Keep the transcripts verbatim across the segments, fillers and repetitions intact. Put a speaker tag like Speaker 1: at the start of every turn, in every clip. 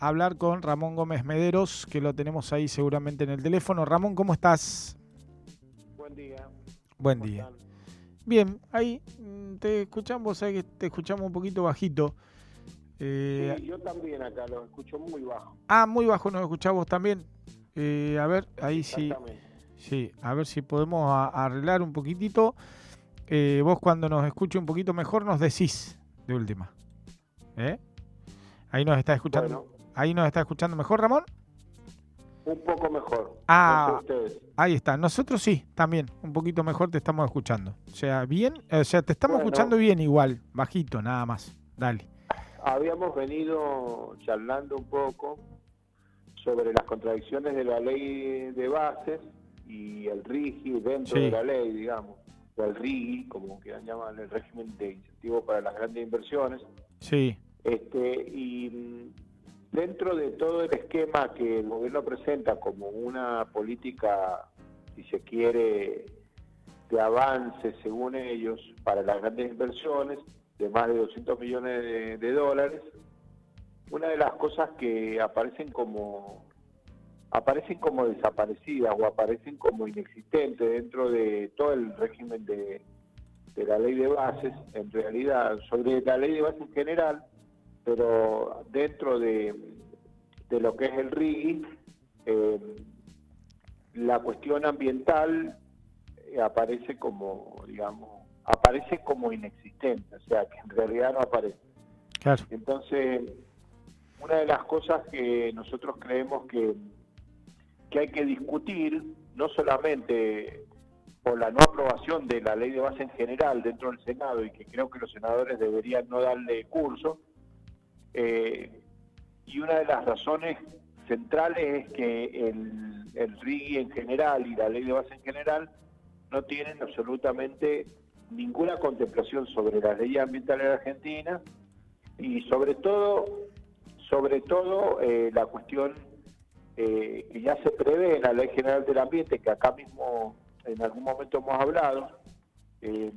Speaker 1: hablar con Ramón Gómez Mederos, que lo tenemos ahí seguramente en el teléfono. Ramón, ¿cómo estás?
Speaker 2: Buen día.
Speaker 1: Buen
Speaker 2: ¿Cómo
Speaker 1: día.
Speaker 2: están?
Speaker 1: Bien, ahí te escuchamos, sabes que te escuchamos un poquito bajito. Eh,
Speaker 2: Sí, yo también acá lo escucho muy bajo.
Speaker 1: ah, muy bajo nos escuchamos también. Eh, a ver, ahí sí,
Speaker 2: Exactamente.
Speaker 1: sí, a ver si podemos a- arreglar un poquitito. Eh, vos cuando nos escuche un poquito mejor nos decís de última. ¿Eh? Ahí nos está escuchando,
Speaker 2: Bueno,
Speaker 1: ahí nos está escuchando mejor, Ramón.
Speaker 2: un poco mejor. No sé
Speaker 1: Ah,
Speaker 2: ustedes.
Speaker 1: ahí está. Nosotros sí, también, un poquito mejor te estamos escuchando. O sea, bien, o sea, te estamos escuchando
Speaker 2: Bueno,
Speaker 1: bien igual, bajito, nada más. Dale.
Speaker 2: habíamos venido charlando un poco sobre las contradicciones de la ley de bases y el RIGI dentro
Speaker 1: Sí,
Speaker 2: de la ley, digamos, o el RIGI, como quieran llamar, el régimen de incentivo para las grandes inversiones.
Speaker 1: sí,
Speaker 2: Este, y mm, dentro de todo el esquema que el gobierno presenta como una política, si se quiere, de avance, según ellos, para las grandes inversiones, de más de doscientos millones de, de dólares, una de las cosas que aparecen como aparecen como desaparecidas o aparecen como inexistentes dentro de todo el régimen de, de la ley de bases, en realidad, sobre la ley de bases en general, pero dentro de, de lo que es el RIGI, eh, la cuestión ambiental eh, aparece como, digamos, aparece como inexistente, o sea, que en realidad no aparece.
Speaker 1: claro.
Speaker 2: Entonces, una de las cosas que nosotros creemos que, que hay que discutir, no solamente por la no aprobación de la ley de base en general dentro del Senado, y que creo que los senadores deberían no darle curso, eh, y una de las razones centrales es que el, el RIGI en general y la ley de base en general no tienen absolutamente ninguna contemplación sobre las leyes ambientales de Argentina y sobre todo, sobre todo eh, la cuestión eh, que ya se prevé en la Ley General del Ambiente, que acá mismo en algún momento hemos hablado, eh,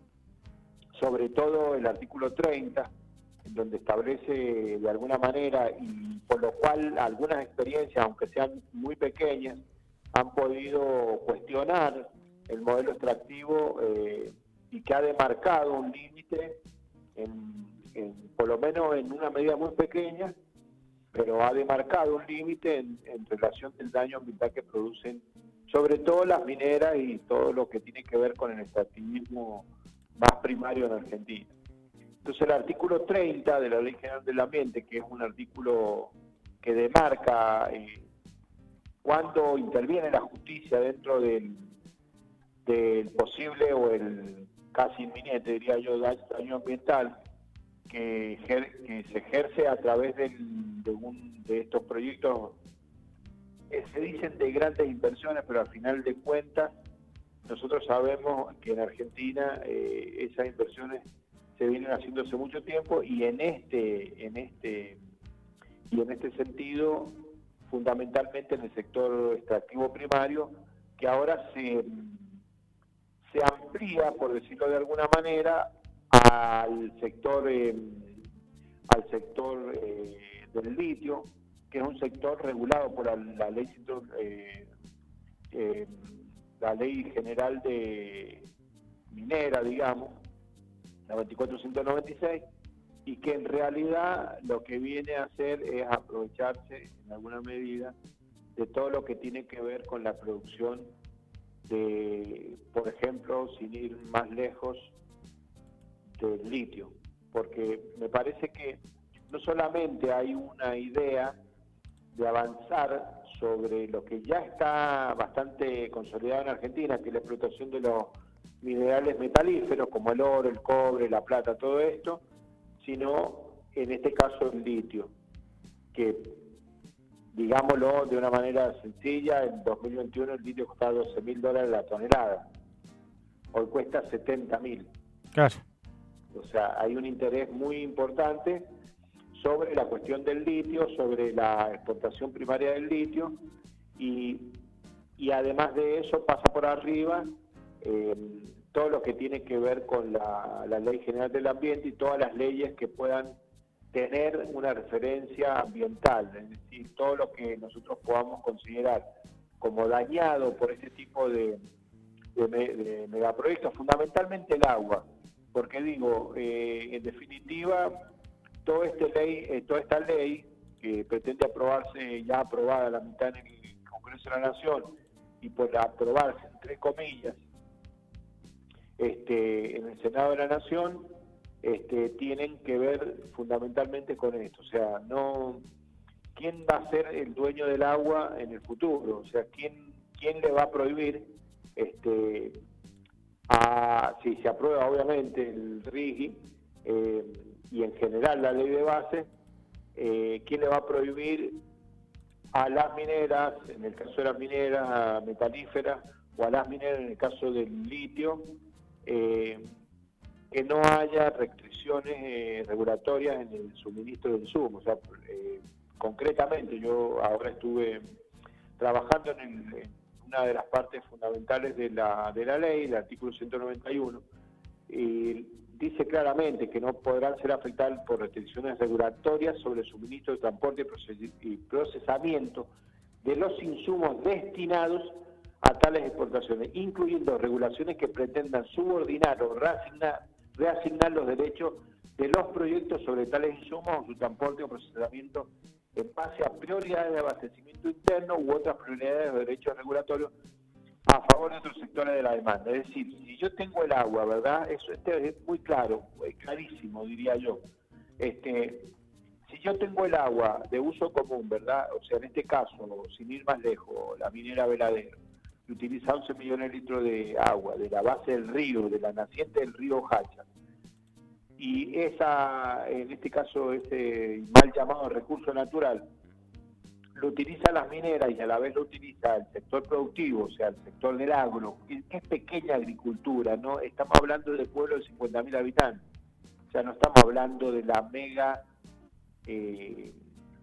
Speaker 2: sobre todo el artículo treinta, en donde establece de alguna manera, y por lo cual algunas experiencias, aunque sean muy pequeñas, han podido cuestionar el modelo extractivo eh, y que ha demarcado un límite, en, en, por lo menos en una medida muy pequeña, pero ha demarcado un límite en, en relación del daño ambiental que producen, sobre todo las mineras y todo lo que tiene que ver con el extractivismo más primario en Argentina. Entonces el artículo treinta de la Ley General del Ambiente, que es un artículo que demarca eh, cuándo interviene la justicia dentro del, del posible o el casi inminente, diría yo, daño ambiental, que, ejer, que se ejerce a través del, de, un, de estos proyectos, eh, se dicen de grandes inversiones, pero al final de cuentas nosotros sabemos que en Argentina eh, esas inversiones se vienen haciendo hace mucho tiempo y en este, en este, y en este sentido, fundamentalmente en el sector extractivo primario, que ahora se, se amplía, por decirlo de alguna manera, al sector eh, al sector eh, del litio, que es un sector regulado por la, la ley eh, eh, la ley general de minera, digamos, noventa y cuatro ciento noventa y seis, y que en realidad lo que viene a hacer es aprovecharse en alguna medida de todo lo que tiene que ver con la producción de, por ejemplo, sin ir más lejos, del litio, porque me parece que no solamente hay una idea de avanzar sobre lo que ya está bastante consolidado en Argentina, que es la explotación de los minerales metalíferos como el oro, el cobre, la plata, todo esto, sino en este caso el litio, que digámoslo de una manera sencilla, en dos mil veintiuno el litio costaba doce mil dólares la tonelada, hoy cuesta setenta mil.
Speaker 1: Claro.
Speaker 2: O sea, hay un interés muy importante sobre la cuestión del litio, sobre la exportación primaria del litio, y, y además de eso pasa por arriba eh, todo lo que tiene que ver con la, la Ley General del Ambiente y todas las leyes que puedan tener una referencia ambiental, es decir, todo lo que nosotros podamos considerar como dañado por este tipo de, de, de megaproyectos, fundamentalmente el agua, porque digo, eh, en definitiva, toda, este ley, eh, toda esta ley que pretende aprobarse, ya aprobada la mitad en el Congreso de la Nación, y por aprobarse, entre comillas, este, en el Senado de la Nación, este, tienen que ver fundamentalmente con esto, o sea, no, ¿quién va a ser el dueño del agua en el futuro? O sea, ¿quién, quién le va a prohibir, este, a, si se aprueba obviamente el R I G I eh, y en general la ley de base, eh, quién le va a prohibir a las mineras, en el caso de las mineras metalíferas, o a las mineras en el caso del litio, eh, que no haya restricciones eh, regulatorias en el suministro de insumos? O sea, eh, concretamente, yo ahora estuve trabajando en, el, en una de las partes fundamentales de la, de la ley, el artículo ciento noventa y uno, y dice claramente que no podrán ser afectadas por restricciones regulatorias sobre el suministro de transporte y procesamiento de los insumos destinados a tales exportaciones, incluyendo regulaciones que pretendan subordinar o reasignar, reasignar los derechos de los proyectos sobre tales insumos o su transporte o procesamiento en base a prioridades de abastecimiento interno u otras prioridades de derechos regulatorios a favor de otros sectores de la demanda. Es decir, si yo tengo el agua, ¿verdad? Eso este es muy claro, clarísimo, diría yo. Este, si yo tengo el agua de uso común, ¿verdad? O sea, en este caso, sin ir más lejos, la minera Veladero, que utiliza once millones de litros de agua de la base del río, de la naciente del río Hacha, y esa, en este caso, ese mal llamado recurso natural, lo utiliza las mineras y a la vez lo utiliza el sector productivo, o sea, el sector del agro, que es pequeña agricultura, ¿no? Estamos hablando de pueblos de cincuenta mil habitantes, o sea, no estamos hablando de la mega eh,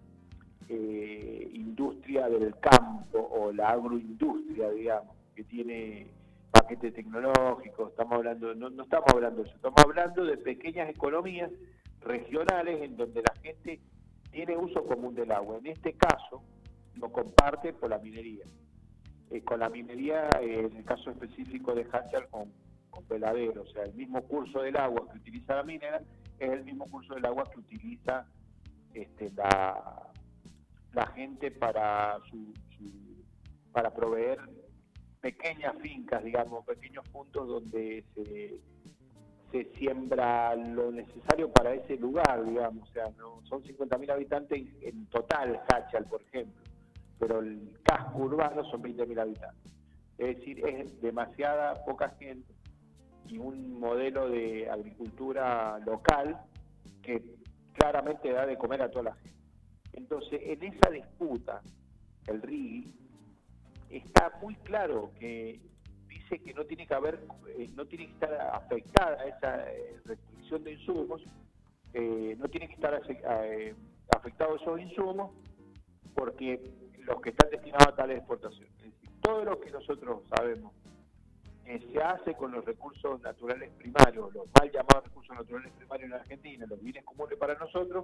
Speaker 2: eh, industria del campo o la agroindustria, digamos, que tiene paquete tecnológico. Estamos hablando, no, no estamos hablando de eso, estamos hablando de pequeñas economías regionales en donde la gente tiene uso común del agua. En este caso, lo comparte por la minería. Eh, con la minería, eh, en el caso específico de Hachal, con, con Veladero, o sea, el mismo curso del agua que utiliza la minera es el mismo curso del agua que utiliza este, la, la gente para, su, su, para proveer pequeñas fincas, digamos, pequeños puntos donde se... se siembra lo necesario para ese lugar, digamos, o sea, no son cincuenta mil habitantes en total, Hachal, por ejemplo, pero el casco urbano son veinte mil habitantes. Es decir, es demasiada poca gente y un modelo de agricultura local que claramente da de comer a toda la gente. Entonces, en esa disputa, el R I G I está muy claro que dice que no tiene que haber, eh, no tiene que estar afectada esa eh, restricción de insumos, eh, no tiene que estar eh, afectados esos insumos, porque los que están destinados a tales exportaciones. Es decir, todo lo que nosotros sabemos eh, se hace con los recursos naturales primarios, los mal llamados recursos naturales primarios en Argentina, los bienes comunes para nosotros,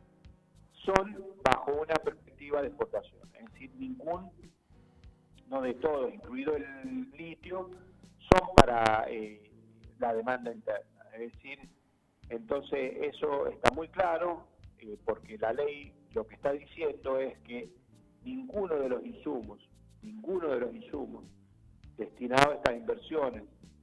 Speaker 2: son bajo una perspectiva de exportación. Es decir, ningún no de todos, incluido el litio, son para eh, la demanda interna. Es decir, entonces eso está muy claro, eh, porque la ley lo que está diciendo es que ninguno de los insumos, ninguno de los insumos destinados a estas inversiones,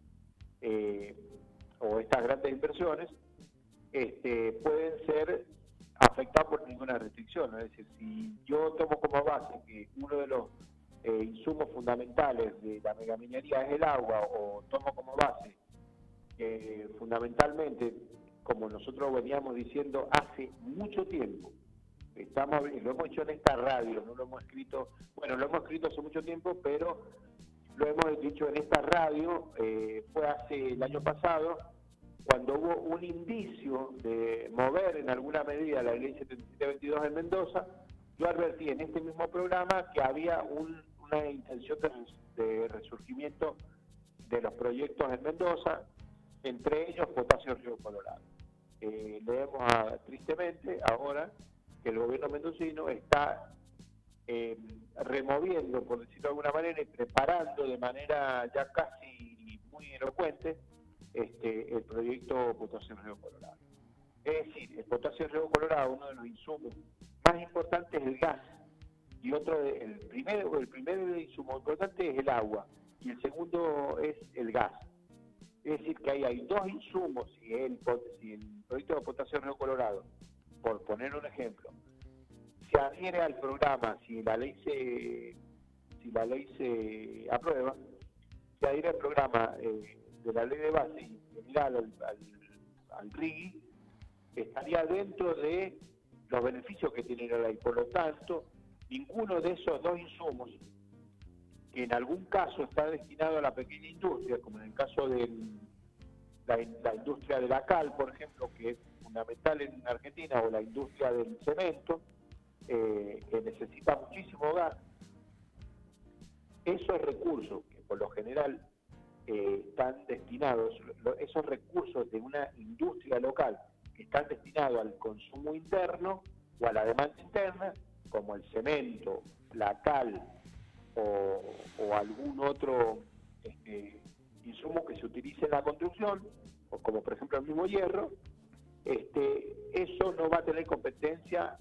Speaker 2: eh, o estas grandes inversiones, este, pueden ser afectados por ninguna restricción. Es decir, si yo tomo como base que uno de los Eh, insumos fundamentales de la megaminería es el agua, o tomo como base eh, fundamentalmente, como nosotros veníamos diciendo hace mucho tiempo, estamos lo hemos hecho en esta radio, no lo hemos escrito, bueno, lo hemos escrito hace mucho tiempo, pero lo hemos dicho en esta radio, eh, fue hace el año pasado, cuando hubo un indicio de mover en alguna medida la ley setenta y siete veintidós en Mendoza. Yo advertí en este mismo programa que había un, una intención de, de resurgimiento de los proyectos en Mendoza, entre ellos Potasio Río Colorado. eh, leemos a, tristemente ahora que el gobierno mendocino está eh, removiendo, por decirlo de alguna manera, y preparando de manera ya casi muy elocuente este, el proyecto Potasio Río Colorado. Es decir, el potasio Río Colorado, uno de los insumos más importantes es el gas, y otro, el primero, el primer insumo importante es el agua, y el segundo es el gas. Es decir, que ahí hay dos insumos, si el, si el proyecto de Potasio Río Colorado, por poner un ejemplo, se adhiere al programa, si la ley se, si la ley se aprueba, se adhiere al programa eh, de la ley de base y general al, al, al R I G I, estaría dentro de los beneficios que tiene la ley. Por lo tanto, ninguno de esos dos insumos, que en algún caso está destinado a la pequeña industria, como en el caso de la, la industria de la cal, por ejemplo, que es fundamental en Argentina, o la industria del cemento, eh, que necesita muchísimo gas, esos recursos, que por lo general eh, están destinados, esos recursos de una industria local, que están destinados al consumo interno o a la demanda interna, como el cemento, la cal o, o algún otro este, insumo que se utilice en la construcción, o como por ejemplo el mismo hierro, este, eso no va a tener competencia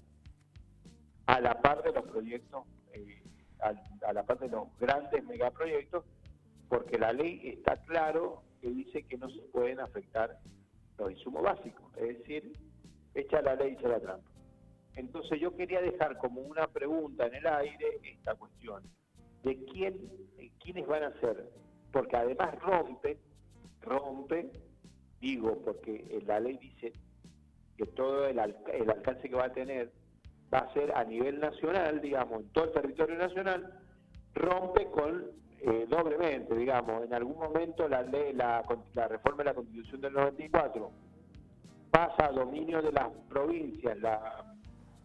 Speaker 2: a la par de los proyectos, eh, a, a la par de los grandes megaproyectos, porque la ley está claro que dice que no se pueden afectar los insumos básicos, es decir, echa la ley, echa la trampa. Entonces yo quería dejar como una pregunta en el aire esta cuestión, de quién, de quiénes van a ser, porque además rompe, rompe, digo, porque la ley dice que todo el, el alcance que va a tener va a ser a nivel nacional, digamos, en todo el territorio nacional, rompe con eh, doblemente, digamos, en algún momento la ley, la, la reforma de la Constitución del noventa y cuatro pasa a dominio de las provincias, la,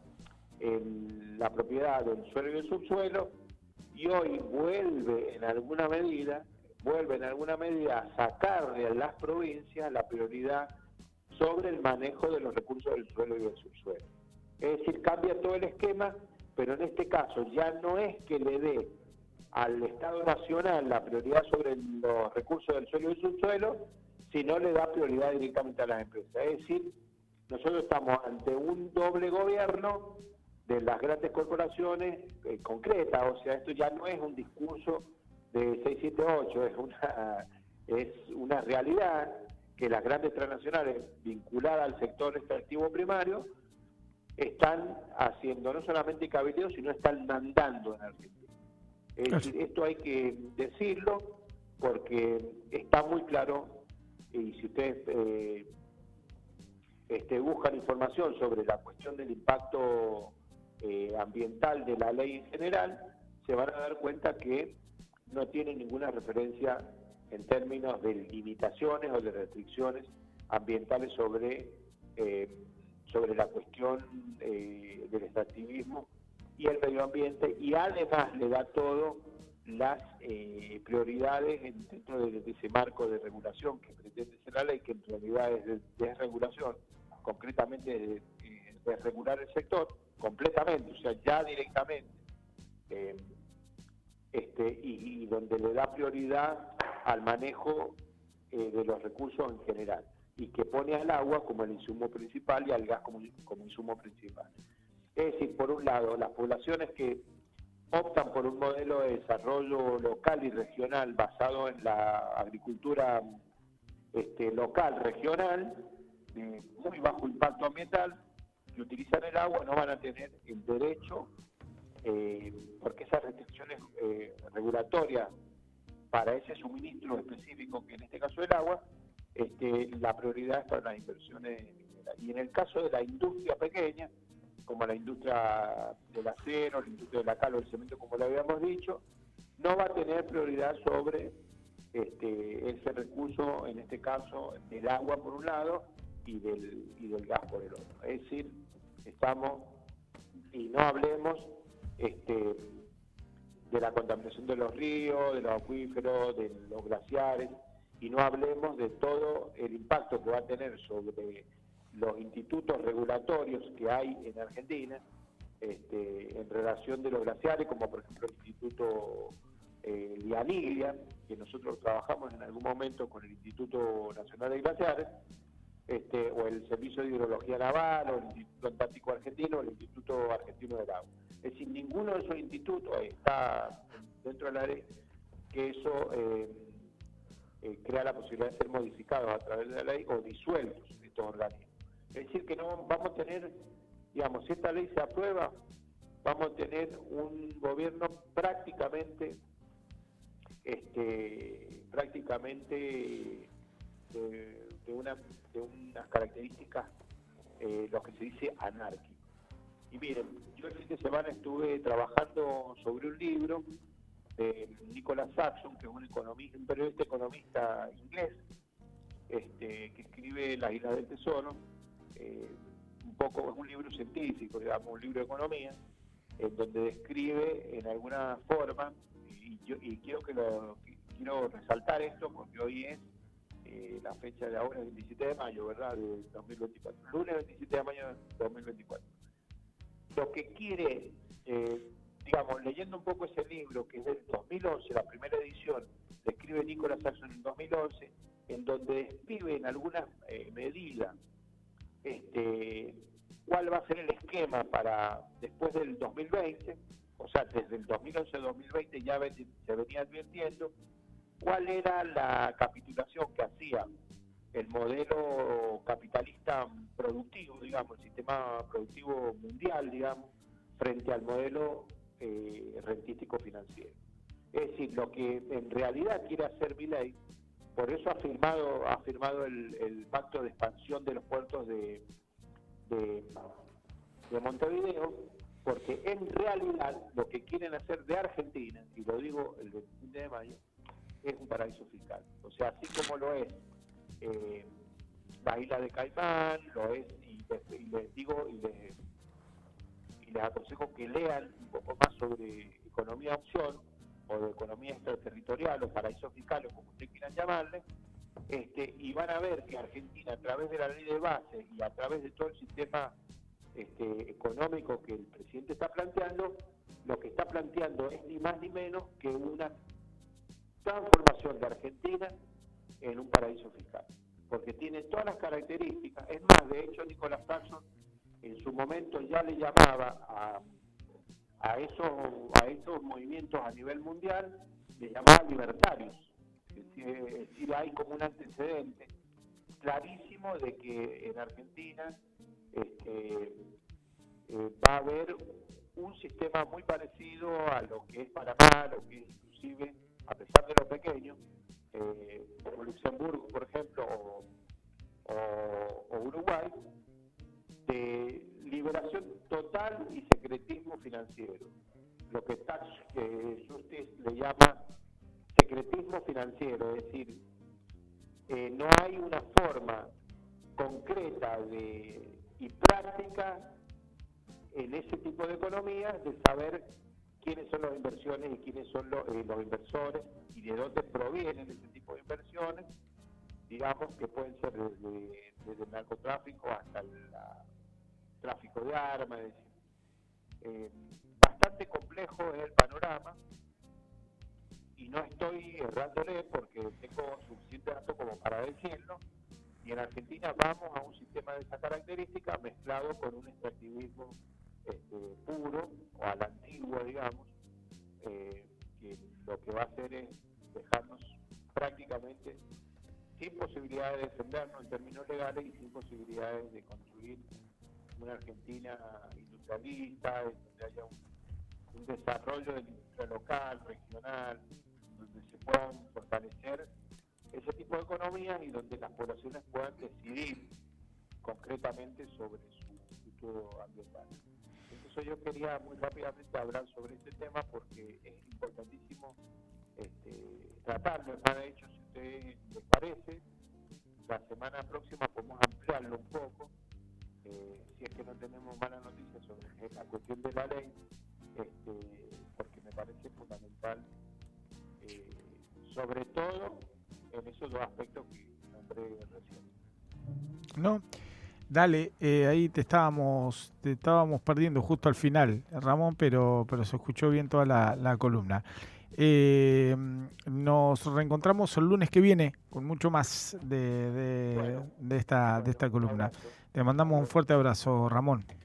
Speaker 2: el, la propiedad del suelo y el subsuelo, y hoy vuelve en alguna medida, vuelve en alguna medida a sacarle a las provincias la prioridad sobre el manejo de los recursos del suelo y del subsuelo. Es decir, cambia todo el esquema, pero en este caso ya no es que le dé al Estado Nacional la prioridad sobre los recursos del suelo y del subsuelo, sino le da prioridad directamente a las empresas. Es decir, nosotros estamos ante un doble gobierno de las grandes corporaciones eh, concretas, o sea, esto ya no es un discurso de seis siete ocho, es una, es una realidad que las grandes transnacionales vinculadas al sector extractivo primario están haciendo no solamente cabildeo, sino están mandando en Argentina. Es decir, esto hay que decirlo porque está muy claro, y si ustedes eh, este, buscan información sobre la cuestión del impacto eh, ambiental de la ley en general, se van a dar cuenta que no tiene ninguna referencia en términos de limitaciones o de restricciones ambientales sobre eh, sobre la cuestión eh, del extractivismo y el medio ambiente, y además le da todo las eh, prioridades dentro de, de ese marco de regulación que pretende ser la ley, que en realidad es de desregulación, concretamente de, de desregular el sector completamente, o sea, ya directamente, eh, este, y, y donde le da prioridad al manejo eh, de los recursos en general, y que pone al agua como el insumo principal y al gas como, como insumo principal. Es decir, por un lado, las poblaciones que optan por un modelo de desarrollo local y regional basado en la agricultura este, local, regional, de muy bajo impacto ambiental, que utilizan el agua, no van a tener el derecho, eh, porque esas restricciones eh, regulatorias para ese suministro específico, que en este caso el agua, Este, la prioridad es para las inversiones. Y en el caso de la industria pequeña, como la industria del acero, la industria de la cal o el cemento, como le habíamos dicho, no va a tener prioridad sobre este, ese recurso, en este caso del agua por un lado y del, y del gas por el otro. Es decir, estamos, y no hablemos este, de la contaminación de los ríos, de los acuíferos, de los glaciares, y no hablemos de todo el impacto que va a tener sobre los institutos regulatorios que hay en Argentina este, en relación de los glaciares, como por ejemplo el Instituto eh, Lianiglia, que nosotros trabajamos en algún momento con el Instituto Nacional de Glaciares, este, o el Servicio de Hidrología Naval, o el Instituto Antártico Argentino, o el Instituto Argentino del Agua. Es decir, ninguno de esos institutos está dentro de la ley que eso eh, eh, crea la posibilidad de ser modificados a través de la ley o disueltos estos organismos. Es decir, que no vamos a tener, digamos, si esta ley se aprueba, vamos a tener un gobierno prácticamente, este, prácticamente de, de, una, de unas características, eh, lo que se dice anárquico. Y miren, yo el fin de semana estuve trabajando sobre un libro de Nicholas Saxon, que es un economista, un periodista economista inglés, este, que escribe Las Islas del Tesoro. Eh, un poco, es un libro científico, digamos, un libro de economía, en donde describe en alguna forma, y, yo, y quiero que lo quiero resaltar esto porque hoy es eh, la fecha de ahora, es el veintisiete de mayo, ¿verdad?, de dos mil veinticuatro, lunes veintisiete de mayo de dos mil veinticuatro. Lo que quiere, eh, digamos, leyendo un poco ese libro, que es del dos mil once, la primera edición, describe Nicholas Saxon en dos mil once, en donde describe en algunas eh, medidas este, cuál va a ser el esquema para después del dos mil veinte, o sea, desde el dos mil once al dos mil veinte ya ven, se venía advirtiendo cuál era la capitulación que hacía el modelo capitalista productivo, digamos, el sistema productivo mundial, digamos, frente al modelo eh, rentístico financiero. Es decir, lo que en realidad quiere hacer Milei, por eso ha firmado, ha firmado el, el pacto de expansión de los puertos de, de, de Montevideo, porque en realidad lo que quieren hacer de Argentina, y lo digo el veintisiete de mayo, es un paraíso fiscal. O sea, así como lo es eh, la isla de Caimán, lo es, y les, y les digo, y les, y les aconsejo que lean un poco más sobre economía opción, o de economía extraterritorial, o paraísos fiscales, como ustedes quieran llamarle, este, y van a ver que Argentina, a través de la ley de base y a través de todo el sistema este, económico que el presidente está planteando, lo que está planteando es ni más ni menos que una transformación de Argentina en un paraíso fiscal, porque tiene todas las características. Es más, de hecho, Nicholas Saxon en su momento ya le llamaba a, a, esos, a esos movimientos a nivel mundial, le llamaba libertarios. Es decir, es decir, hay como un antecedente clarísimo de que en Argentina este, eh, va a haber un sistema muy parecido a lo que es Panamá, lo que es inclusive, a pesar de lo pequeño, eh, como Luxemburgo, por ejemplo, o, o, o Uruguay, de liberación total y secretismo financiero. Lo que Tax eh, Justice le llama secretismo financiero, es decir, eh, no hay una forma concreta de, y práctica en ese tipo de economías de saber quiénes son las inversiones y quiénes son los, eh, los inversores y de dónde provienen ese tipo de inversiones, digamos que pueden ser desde, desde el narcotráfico hasta el la, tráfico de armas. Es decir, eh, bastante complejo es el panorama y no estoy errándole porque tengo suficiente datos como para decirlo, y en Argentina vamos a un sistema de esa característica mezclado con un extractivismo este, puro o a la antigua, digamos, eh, que lo que va a hacer es dejarnos prácticamente sin posibilidades de defendernos en términos legales y sin posibilidades de construir una Argentina industrialista, donde haya un, un desarrollo de la industria local, regional, donde se puedan fortalecer ese tipo de economías y donde las poblaciones puedan decidir concretamente sobre su futuro ambiental. Entonces yo quería muy rápidamente hablar sobre este tema porque es importantísimo este, tratarlo. De hecho, si a ustedes les parece, la semana próxima podemos ampliarlo un poco, eh, si es que no tenemos malas noticias sobre la cuestión de la ley, este, porque me parece fundamental, eh, sobre todo en esos dos aspectos que nombré recién.
Speaker 1: No, Dale, eh, ahí te estábamos, te estábamos perdiendo justo al final, Ramón, pero, pero se escuchó bien toda la, la columna. Eh, nos reencontramos el lunes que viene con mucho más de, de,
Speaker 2: Bueno,
Speaker 1: de esta, de
Speaker 2: bueno,
Speaker 1: esta
Speaker 2: un
Speaker 1: columna.
Speaker 2: abrazo.
Speaker 1: Te mandamos un fuerte abrazo, Ramón.